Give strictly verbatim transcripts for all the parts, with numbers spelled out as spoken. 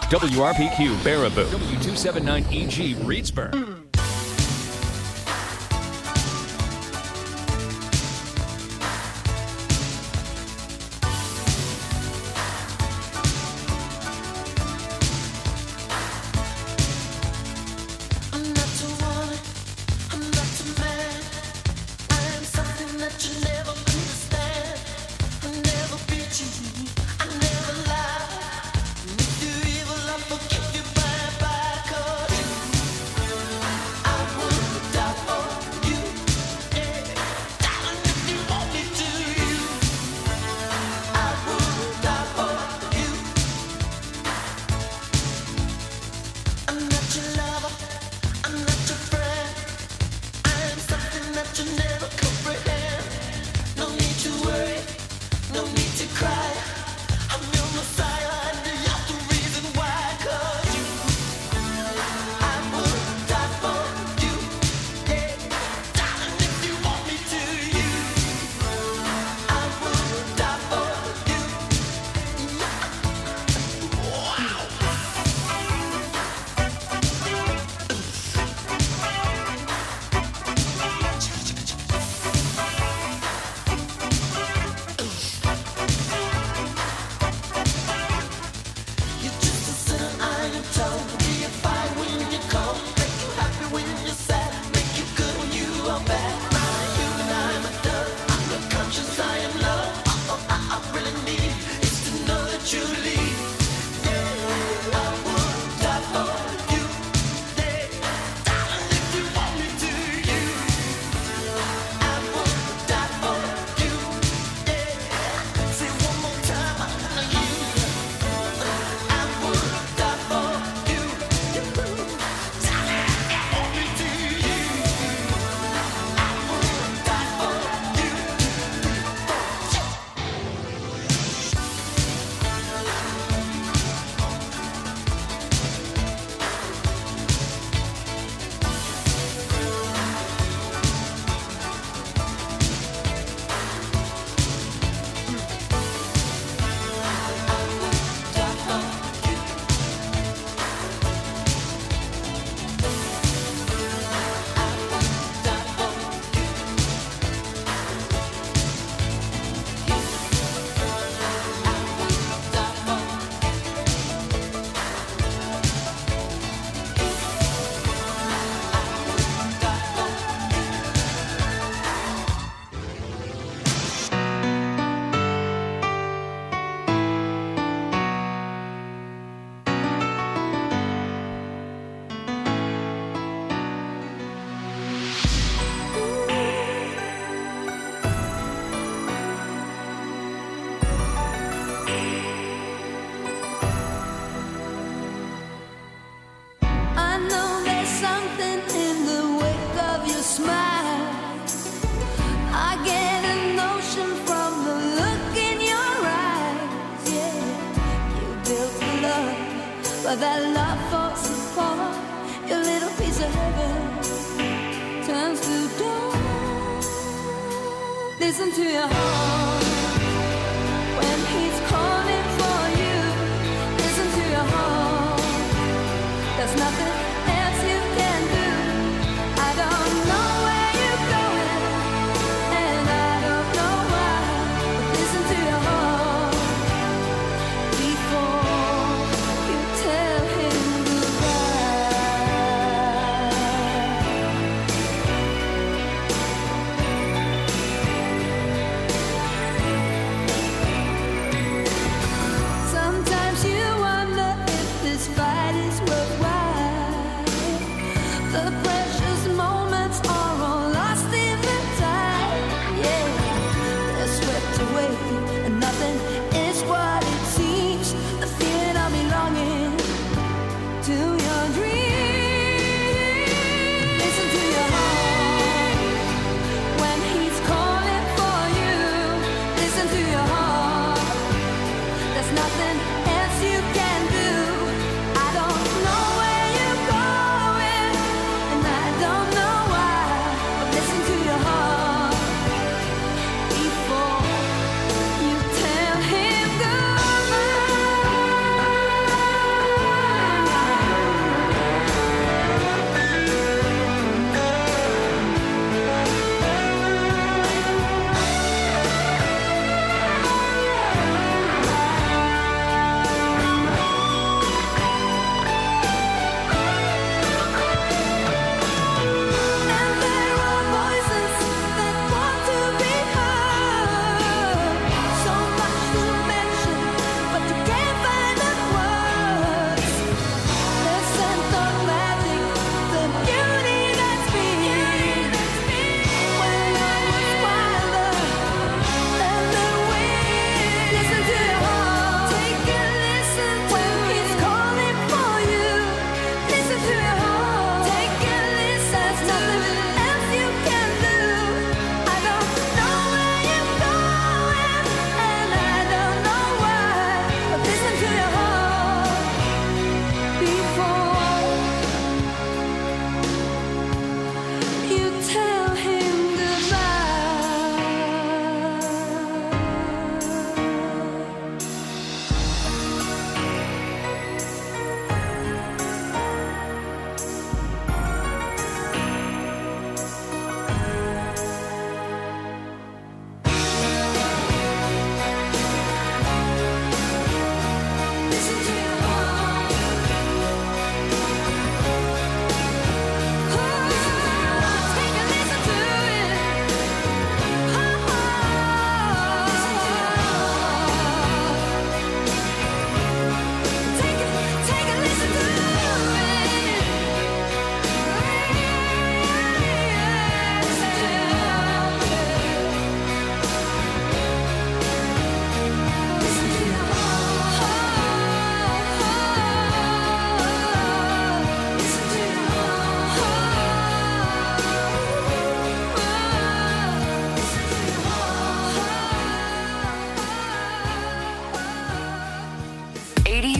W R P Q Baraboo, W two seventy-nine E G Reedsburg. That love falls apart, your little piece of heaven turns to dawn. Listen to your heart when he's calling for you. Listen to your heart, there's nothing else you can do. I don't know where you're going, and I don't know why, but listen to your heart before tell him goodbye.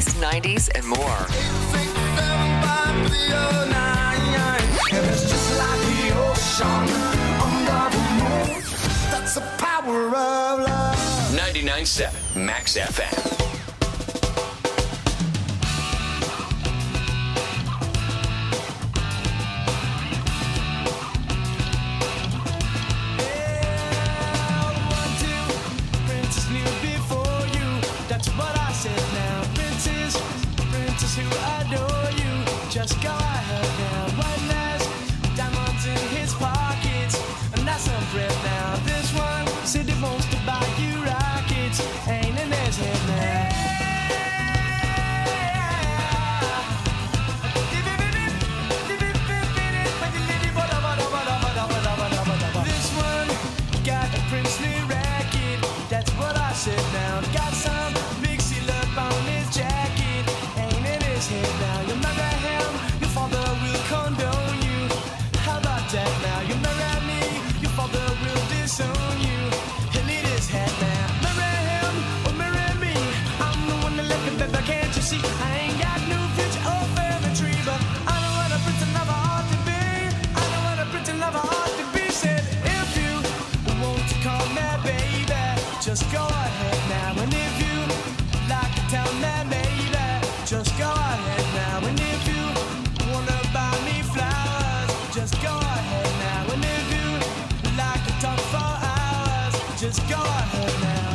eighties, nineties, and more. It's just like the ocean under the moon. That's the power of love. ninety-nine point seven Max F M. Who adore you, just go ahead now. One has diamonds in his pockets, and that's some breath now. This one said he wants to buy you rockets, ain't in his head now. This one got a princely racket, that's what I said now. Got some big seal up on his jacket. Now you marry him, your father will condone you. How about that now? You marry me, your father will disown you. He'll eat his head now. Marry him or marry me, I'm the one that left him, baby, can't you see? I ain't got no future or family tree, but I know what a prince and lover ought to be. I know what a prince and lover ought to be. Said if you want to call me baby, just go ahead now. And if you like to tell me maybe, just go ahead now. And if you wanna buy me flowers, just go ahead now. And if you like to talk for hours, just go ahead now.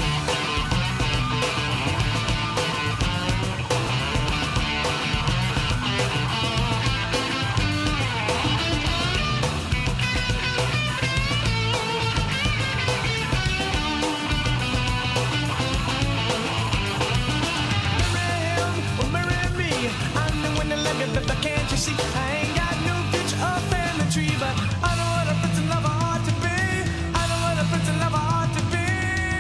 But can't you see, I ain't got no future or family tree, but I know what a prince and lover ought to be. I know what a prince and lover ought to be.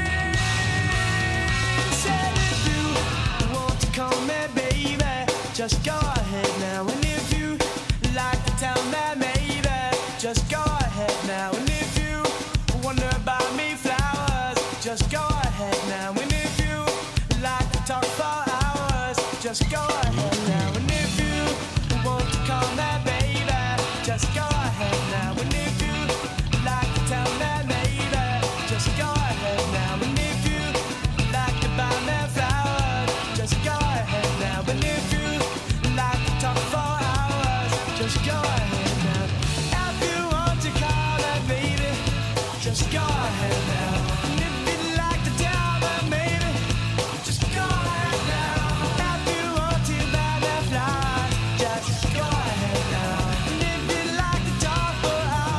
Said if you want to call me baby, just go ahead now. And if you like to tell me maybe, just go ahead now. And if you wanna buy me flowers, just go ahead now. And if you like to talk for hours, just go ahead now. And if you want to call me baby, just go ahead now. And if you like to tell me maybe, just go ahead now. And if you like to buy me flowers, just go ahead now. And if you like to talk for hours, just go ahead now. If you want to call me baby, just go ahead now. And if you like to tell me maybe, just go ahead now. If you want to buy me flowers, just go ahead now. And if you like to talk for hours,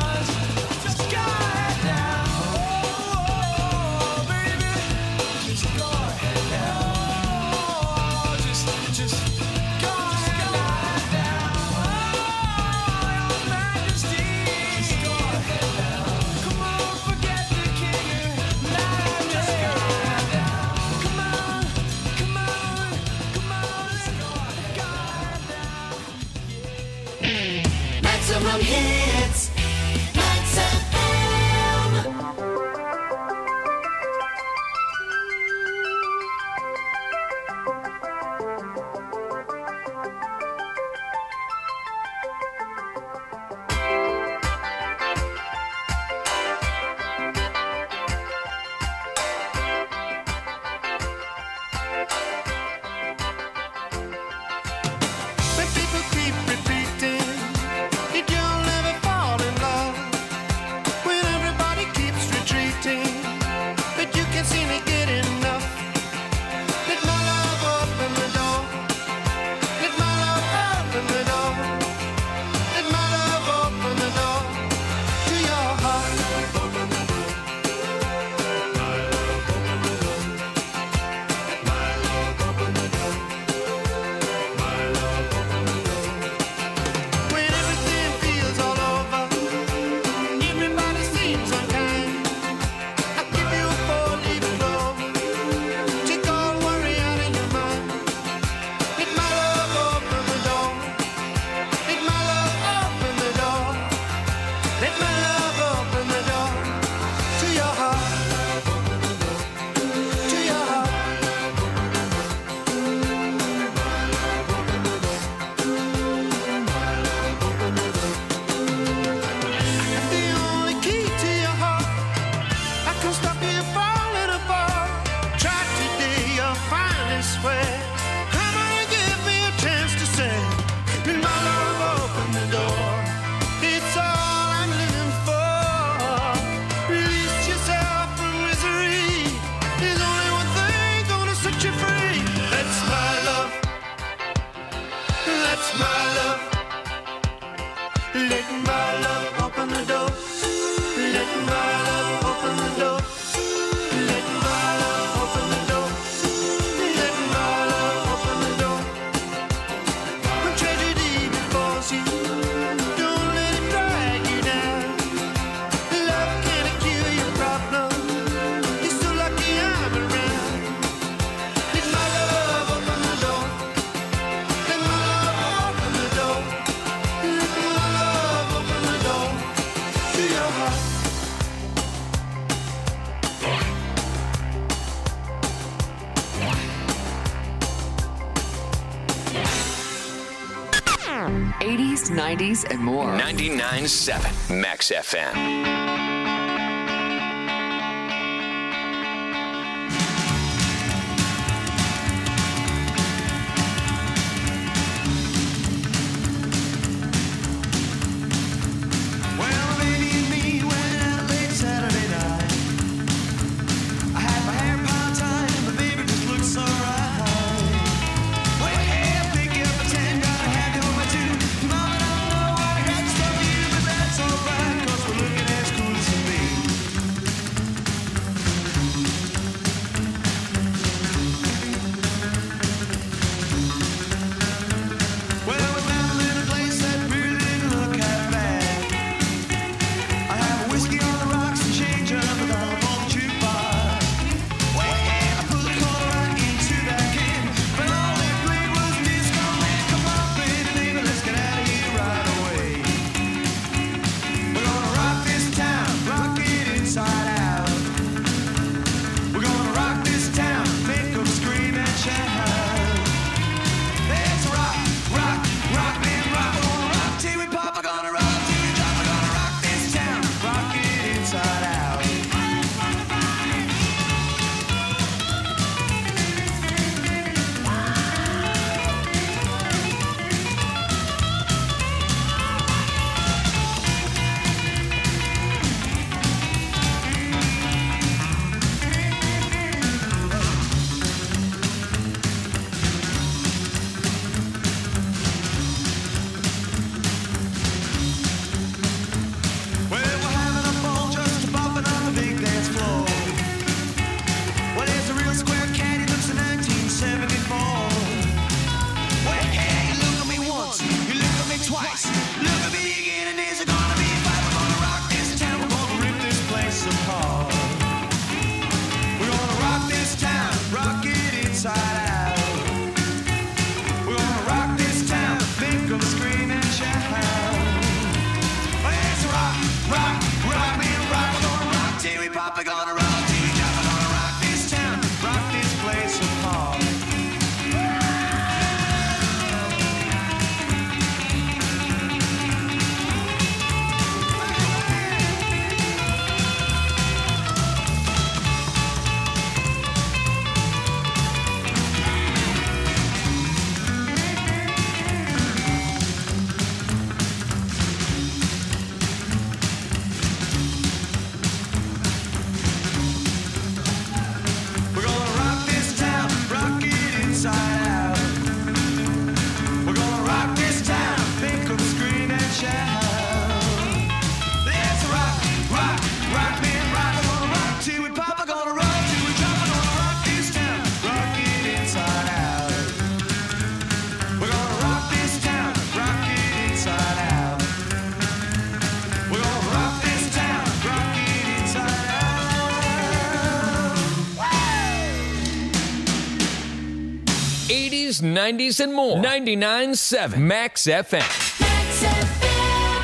eighties, nineties, and more. ninety-nine point seven Max F M. nineties, and more. ninety-nine point seven Max F M. Max F M.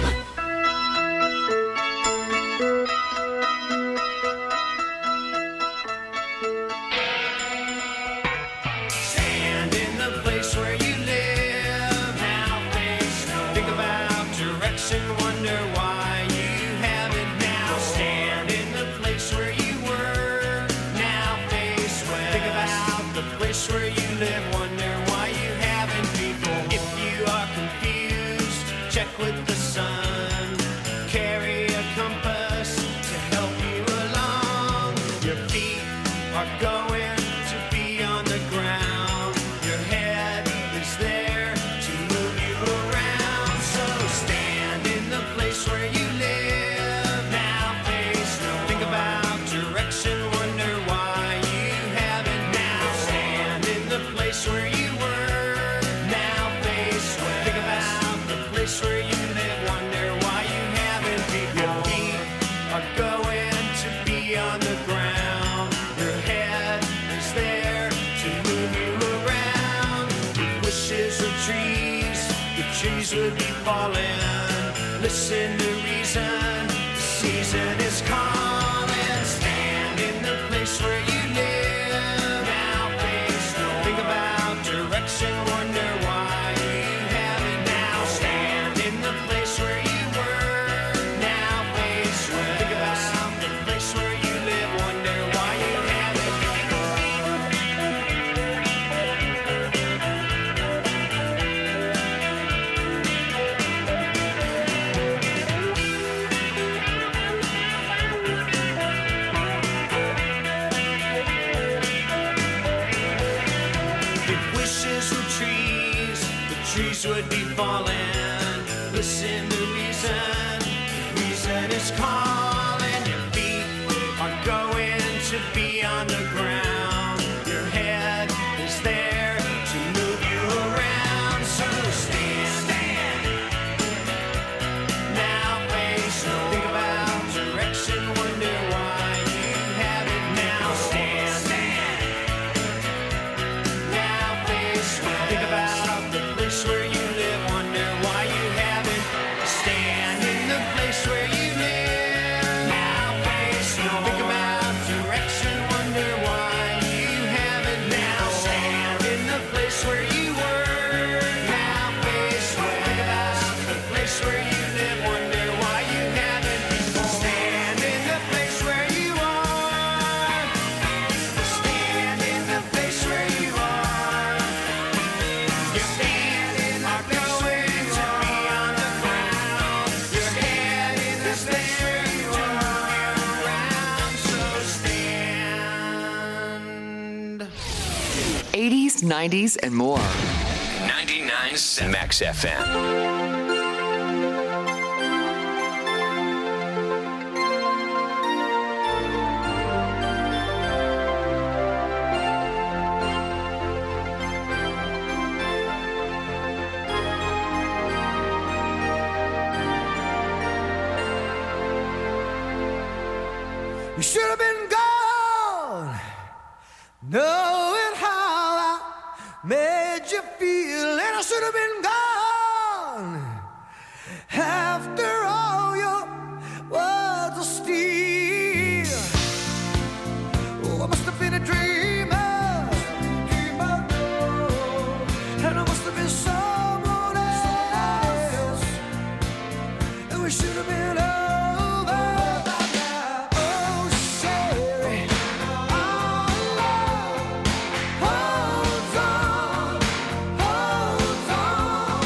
Stand in the place where you live. Now face no. Think about direction. Wonder why you haven't now. Stand in the place where you were. Now face west. Think about the place where you live. Wonder why you haven't before. If you are confused, check with the sun. Carry a compass to help you along. Your feet are going to be on the ground. Your head is there to move you around. So stand in the place where you live. Now face no. Think about direction. Wonder why you haven't now. Stand in the place where you were. Now face west. Think about the place where you live. Wonder why you haven't before. Your feet are going to be on the ground. Your head is there to move you around. With wishes of trees, the trees would be falling. Listen to reason, the season is calling. Stand in the place where you live. Now face no. Think about direction, wonder why you haven't now. Stand trees would be falling. Listen to reason, reason is calling. Your feet are going to be on the ground. Your head is there to move you around. So stand, stand. Now face, think about direction, wonder why you have it now. Stand, stand. Now face, think about the place where you live, wonder why you haven't. Stand in the place where you live. Now face, think about direction, wonder why you haven't. Now stand in the place where you were. Now face, think about the place where you live, wonder why you haven't. Stand in the place where you are. Stand in the place where you are. Your feet are going to be on the ground. Your head in the place where you are around. So stand. eighties, nineties, and more. ninety-nine point seven Max F M. You should have been gone, knowing how I made you feel, and I should have been gone after all your words of steel. Oh, I must have been a dreamer, dreamer, and I must have been someone else, and we should have been over. Hold on, hold on.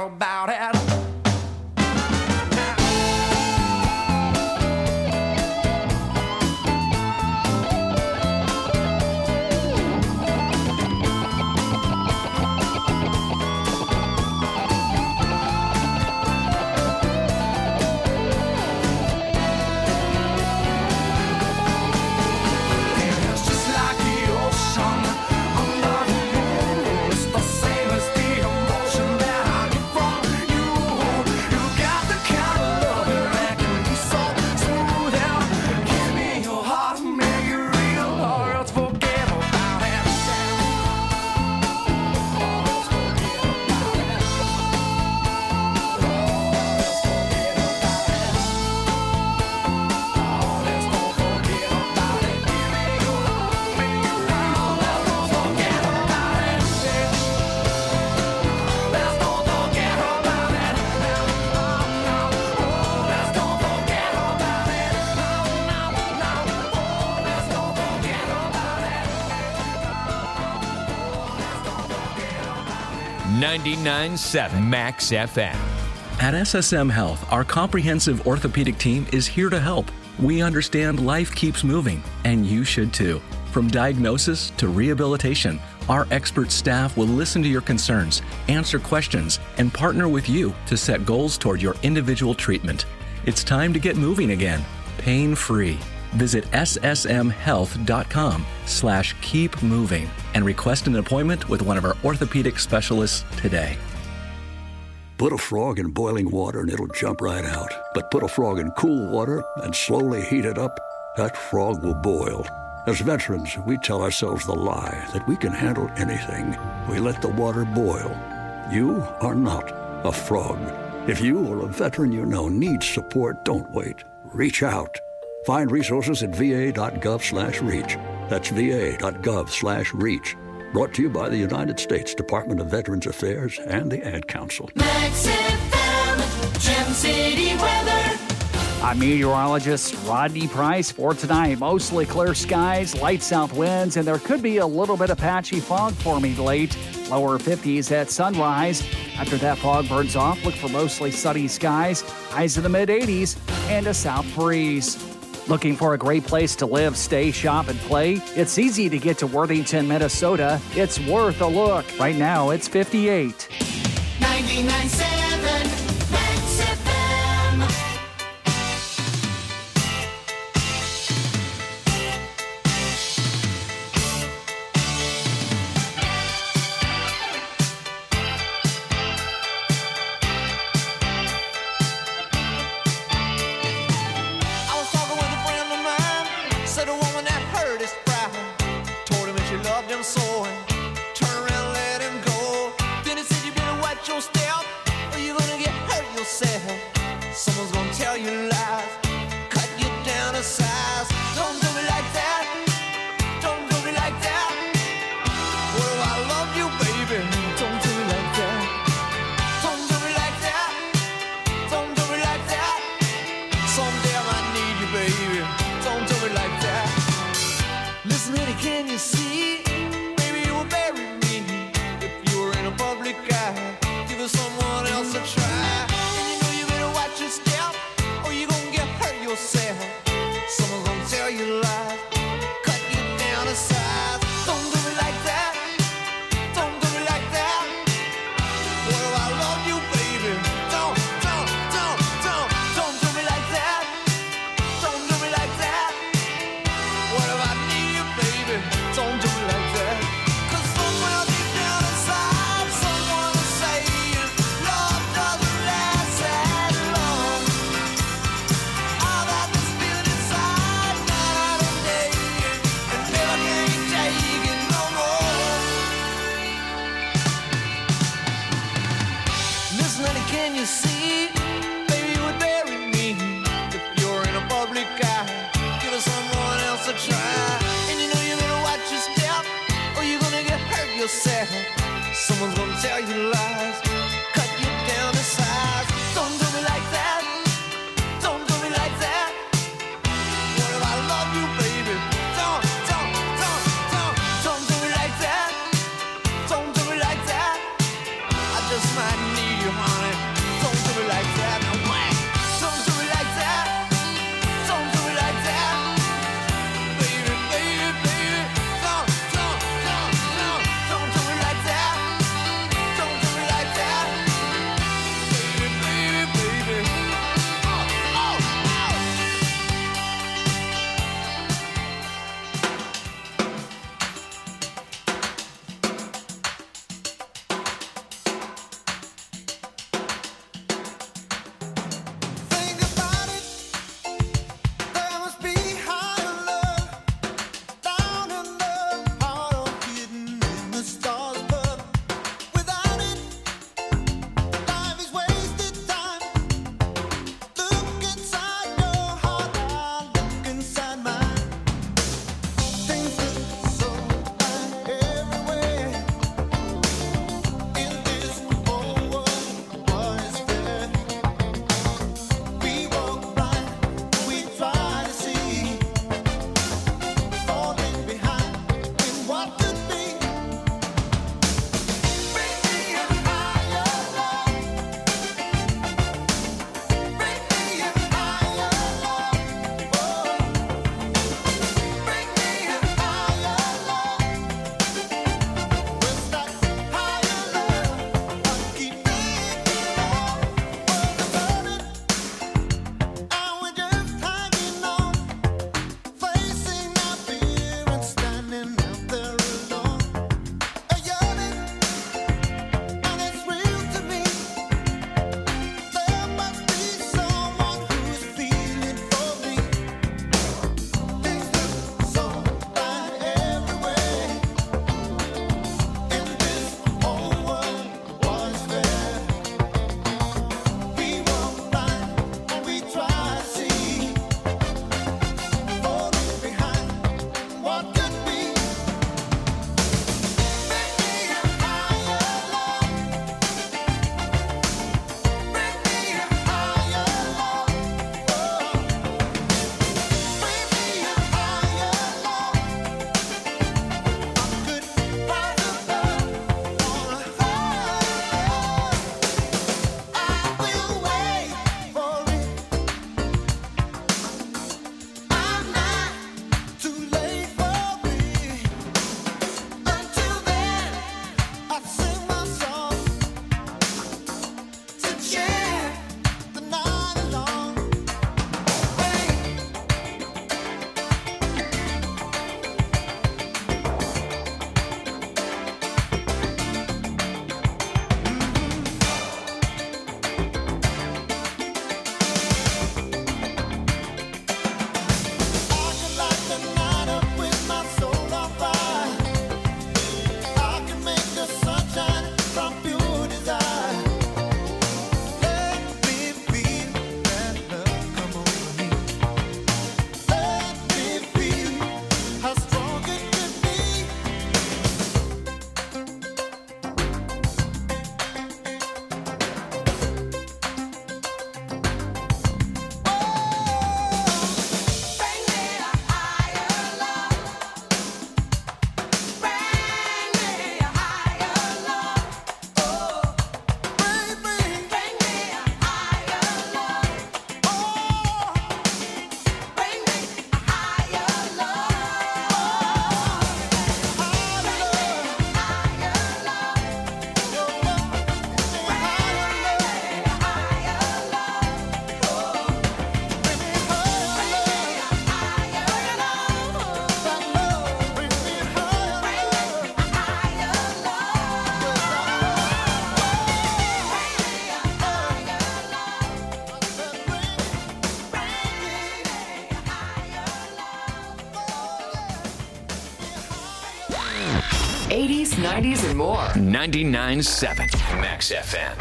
about it. ninety-nine point seven Max F M. At S S M Health, our comprehensive orthopedic team is here to help. We understand life keeps moving, and you should too. From diagnosis to rehabilitation, our expert staff will listen to your concerns, answer questions, and partner with you to set goals toward your individual treatment. It's time to get moving again, pain-free. Visit ssmhealth.com slash keep moving and request an appointment with one of our orthopedic specialists today. Put a frog in boiling water and it'll jump right out. But put a frog in cool water and slowly heat it up, that frog will boil. As veterans, we tell ourselves the lie that we can handle anything. We let the water boil. You are not a frog. If you or a veteran you know needs support, don't wait. Reach out. Find resources at va.gov slash reach. That's va.gov slash reach. Brought to you by the United States Department of Veterans Affairs and the Ad Council. Max F M, Gem City weather. I'm meteorologist Rodney Price for tonight. Mostly clear skies, light south winds, and there could be a little bit of patchy fog forming late. Lower fifties at sunrise. After that fog burns off, look for mostly sunny skies, highs in the mid eighties, and a south breeze. Looking for a great place to live, stay, shop, and play? It's easy to get to Worthington, Minnesota. It's worth a look. Right now, it's fifty-eight. ninety-nine point seven Max F M. So turn around and let him go. Then he said you better watch your step or you're gonna get hurt yourself. Someone's gonna tell you lies, cut you down to size. Don't do me like that, don't do me like that. Well, I love you, baby. Don't do me like that, don't do me like that, don't do me like that. Someday I might need you, baby. Don't do me like that. Listen, honey, can you see? Public eye, give someone else a try. And you know you better watch your step, or you're gonna get hurt yourself. Someone's gonna tell you lies, cut you down to size. Don't do me like that, don't do me like that. Well, I love you, baby. Don't, don't, don't, don't, don't do me like that. Don't do me like that. What if I need you, baby? Don't do me like that. Cause somewhere deep down inside, love doesn't last that long. I've had this feeling eighties, nineties, and more. ninety-nine point seven Max F M.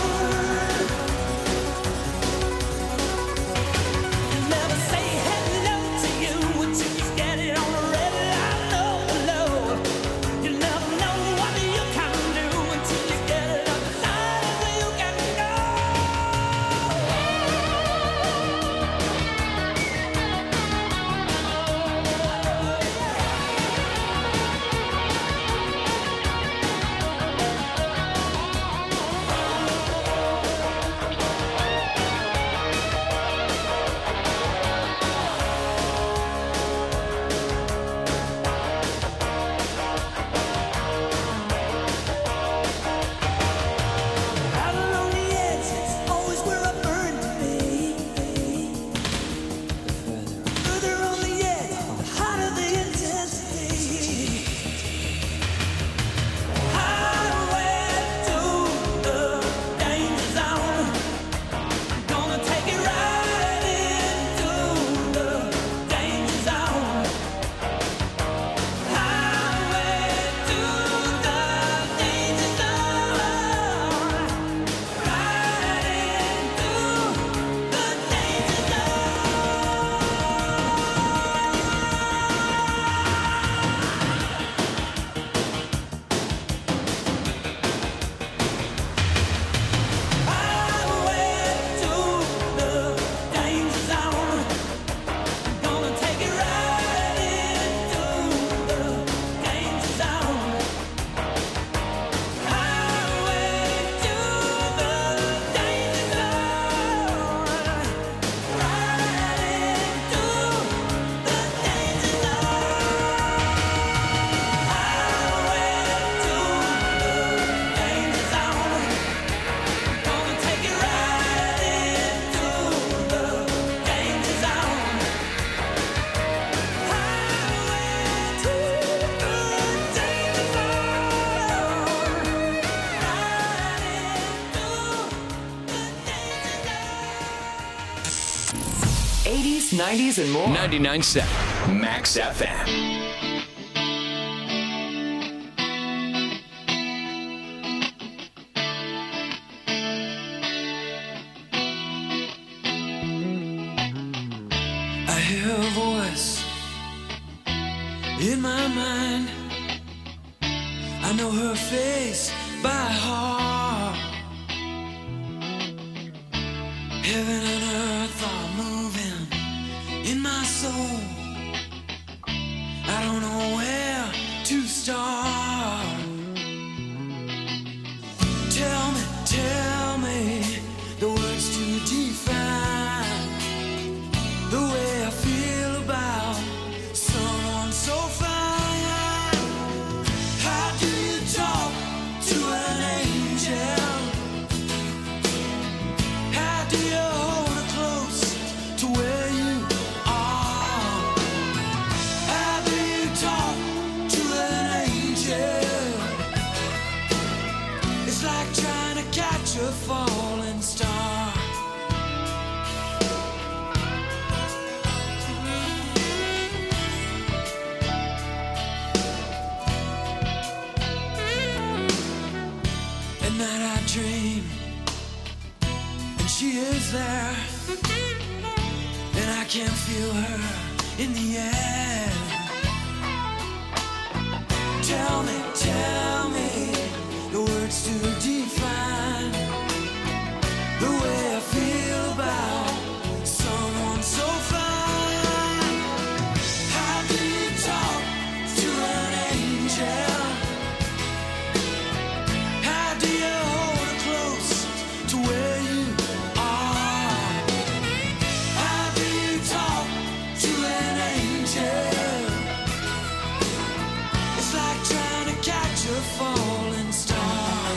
Never say hello. eighties, nineties, and more. ninety-nine point seven Max F M. In my mind, I know her face by heart. Heaven and earth are moving in my soul. I don't know where to start. Tell me, tell me the words to define the way I feel about someone so fine. How do you talk to an angel? How do you hold her close to where you are? How do you talk to an angel? It's like trying to catch a falling star. Dream, and she is there, and I can feel her in the air. Tell me, tell me the words to define the way I feel about someone so fine. How do you talk to an angel? How do you to where you are? How do you talk to an angel? It's like trying to catch a falling star.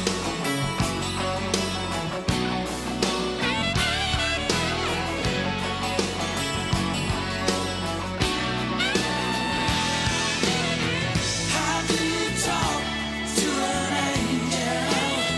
How do you talk to an angel?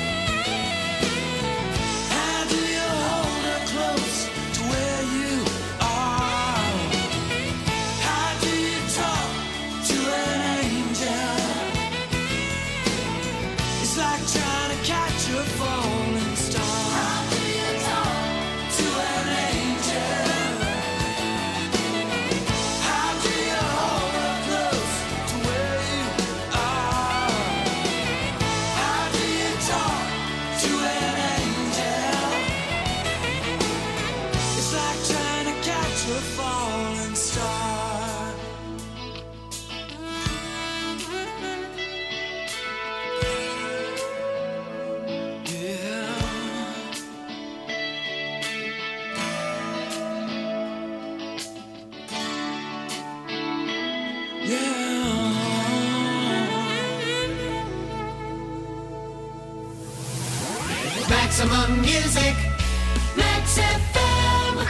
Maximum music, Max F M.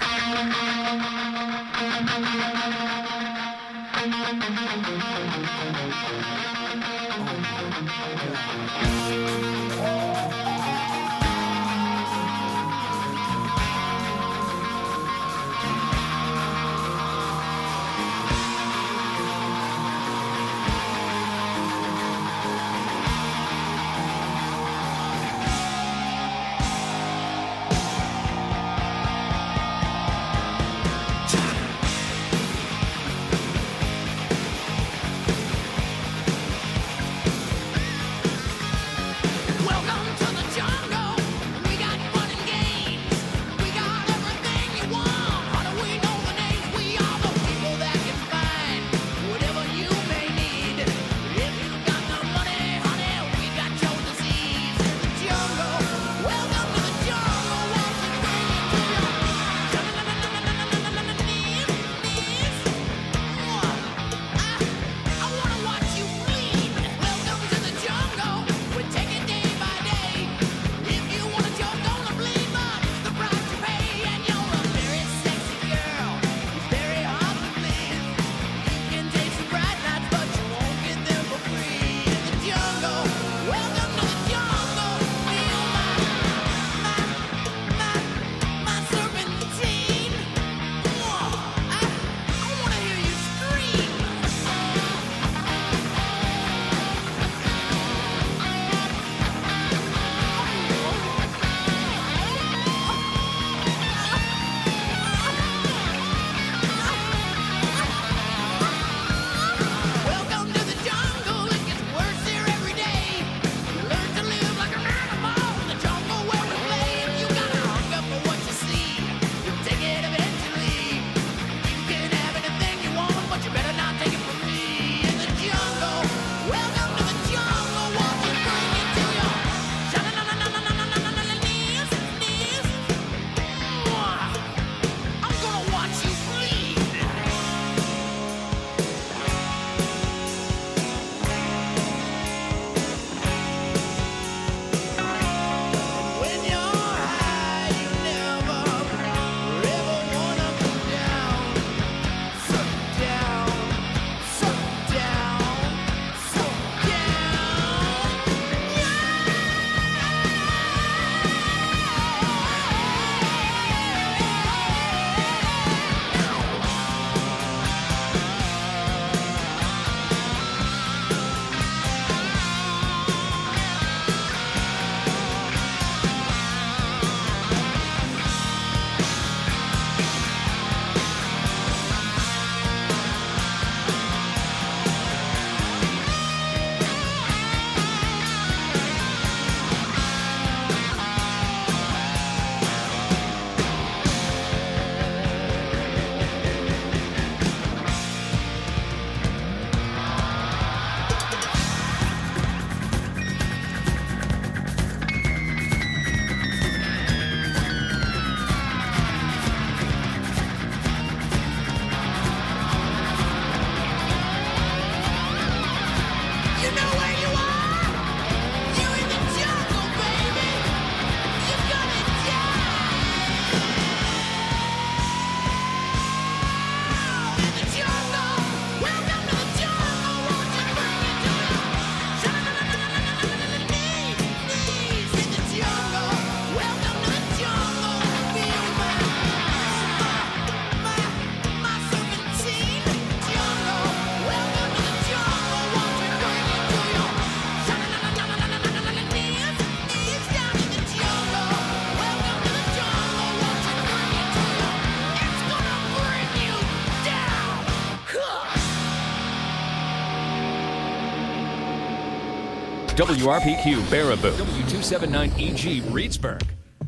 W R P Q Baraboo. W two seventy-nine E G Reedsburg.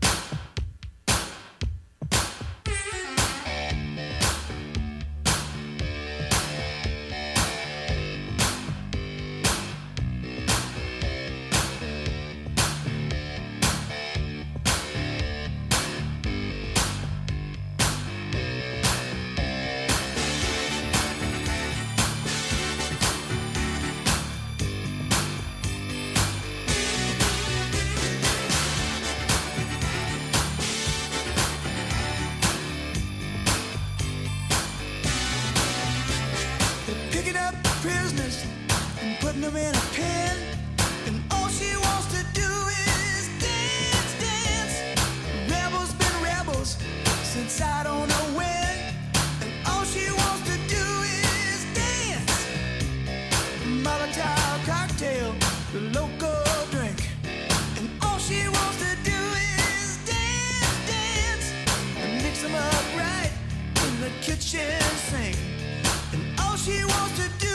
Prisoners and putting them in a pen, and all she wants to do is dance, dance. Rebels been rebels since I don't know when, and all she wants to do is dance. Molotov cocktail, the local drink, and all she wants to do is dance, dance, and mix them up right in the kitchen sink, and all she wants to do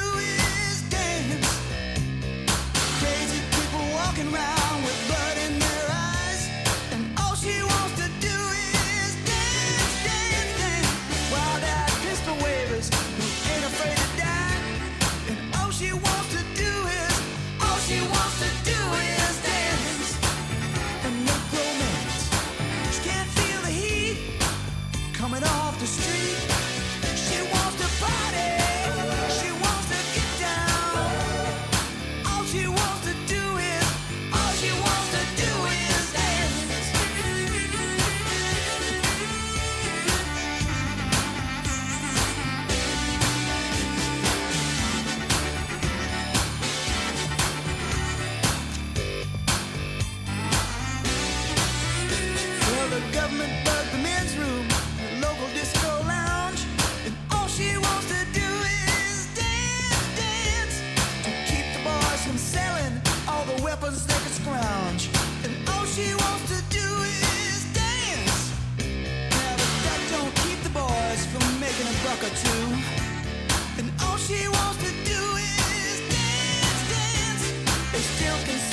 walking around with blood in their eyes, and all she wants to do is dance, dance, dance. Wild-eyed pistol wavers who ain't afraid to die, and all she wants to do is, all she wants to do is dance and make romance. She can't feel the heat coming off the street. She wants to party, she wants to get down. All she wants to do is, all she wants to do is dance. Well, the government bugged the men's room, the local disco lounge, and all she wants to do is dance, dance, to keep the boys from selling all the weapons they can scrounge, and all she wants to do is dance. Now, but that don't keep the boys from making a buck or two, and all she wants to do is dance, dance. They still can